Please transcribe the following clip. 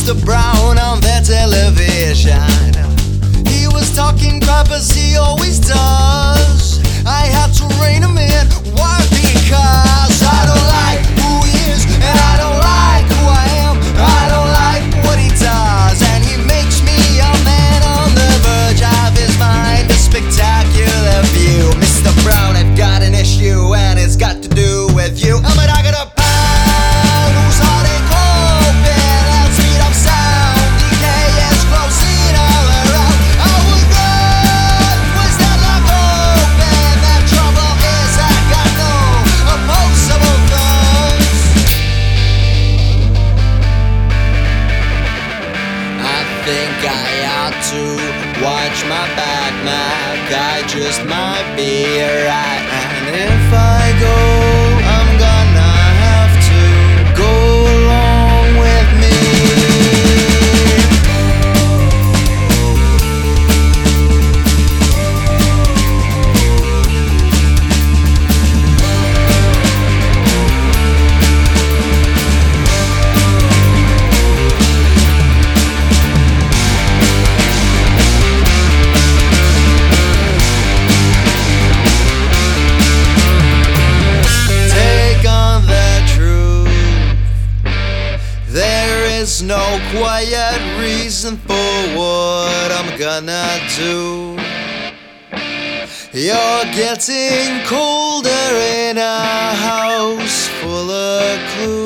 Mr. Brown on the television. He was talking crap as he always does. I had to rein him in. Why? Because I don't like who he is, and I don't like who I am. I don't like what he does, and he makes me a man on the verge of his mind. A spectacular view. Mr. Brown, I've got an issue, and it's got to do with you. I'm a dog at a pound whose heart ain't open. Let's speed up sound. Decay is closing all around. I will run, twist that lock open. The trouble is I got no opposable thumbs. I think I ought to watch my back, Mac. I just might be right. And if I go, I'm gonna have to go along with me. There's no quiet reason for what I'm gonna do. You're getting colder in a house full of clues.